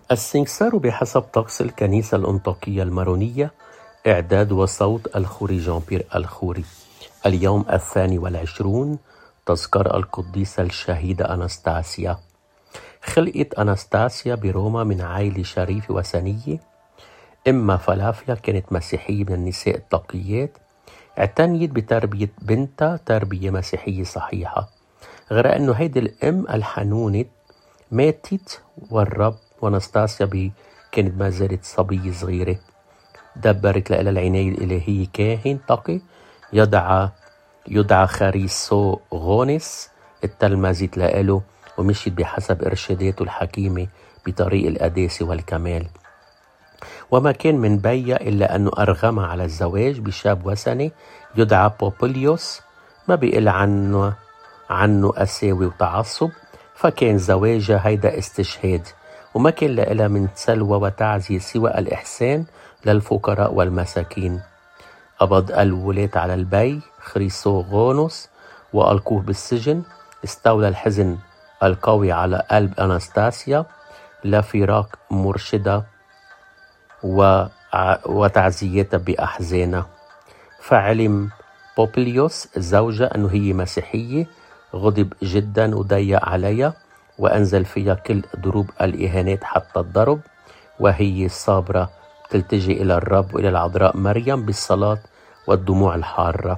السنكسار بحسب طقس الكنيسة الأنطاكية المارونية، إعداد وصوت الخوري جان بيير الخوري. اليوم 22 تذكار القديسة الشهيدة أناستاسيا. خلقت أناستاسيا بروما من عائلة شريفة وثنية. إما فلافيا كانت مسيحية من النساء التقيات، اعتنيت بتربية بنتها تربية مسيحية صحيحة، غير أنه هيدي الأم الحنونة ماتت والرب وأناستاسيا كانت ما زالت صبية صغيرة. دبرت لها العناية الإلهية كاهن تقي يدعى خريسوغونس، التلمذت له ومشيت بحسب إرشاداته الحكيمة بطريق القداسة والكمال. وما كان من بيها إلا أنه أرغمها على الزواج بشاب وثني يدعى بوبوليوس، ما بيقل عنه قساوة وتعصب، فكان زواجها هيدا استشهاد، وما كان لها من سلوى وتعزية سوى الإحسان للفقراء والمساكين. قبض الولاة على البي خريسوغونوس وألقوه بالسجن. استولى الحزن القوي على قلب أناستاسيا لفراق مرشدة وتعزيتها بأحزانها. فعلم بوبليوس الزوجة أنه هي مسيحية، غضب جدا وضيق عليها وأنزل فيها كل ضروب الإهانات حتى الضرب، وهي صابرة تلتجئ إلى الرب وإلى العذراء مريم بالصلاة والدموع الحارة.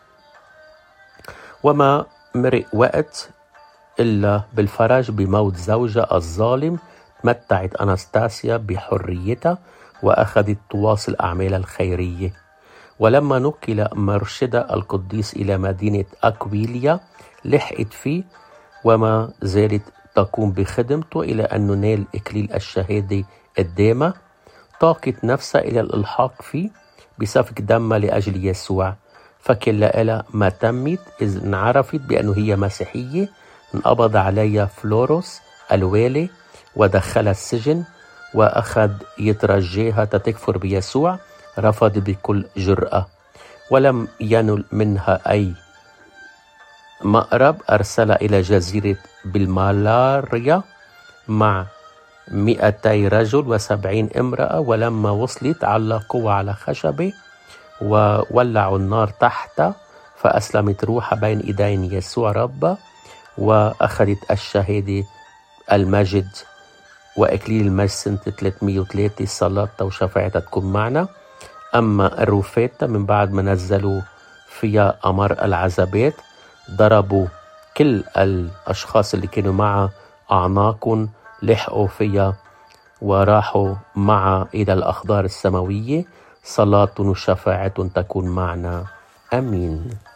وما مرق وقت إلا بالفرج بموت زوجها الظالم. تمتعت أناستاسيا بحريتها وأخذت تواصل أعمالها الخيرية. ولما نقل مرشدها القديس إلى مدينة أكويليا لحقت فيه وما زالت تقوم بخدمته إلى أن نال إكليل الشهادة الدامة. طاقت نفسها إلى الإلحاق فيه بسفك دمها لأجل يسوع، فكان لها ما تمت إذ انعرفت بأنه هي مسيحية. انقبض عليها فلوروس الوالي ودخلها السجن، وأخذ يترجاها تكفر بيسوع. رفض بكل جرأة ولم ينل منها أي مقرب. أرسلها إلى جزيرة بالمالاريا مع 200 رجل و70 امرأة. ولما وصلت علقوها على خشبة وولعوا النار تحتها، فأسلمت روحها بين إيدين يسوع ربها وأخذت الشهادة المجد وإكليل المجد سنة 303. صلاتها وشفاعتها تكون معنا. أما الرفاتة من بعد ما نزلوا فيها أمر العذابات، ضربوا كل الأشخاص اللي كانوا معها أعناقهم، لحقوا فيها وراحوا معها إلى الأخضار السماوية. صلاة وشفاعة تكون معنا. أمين.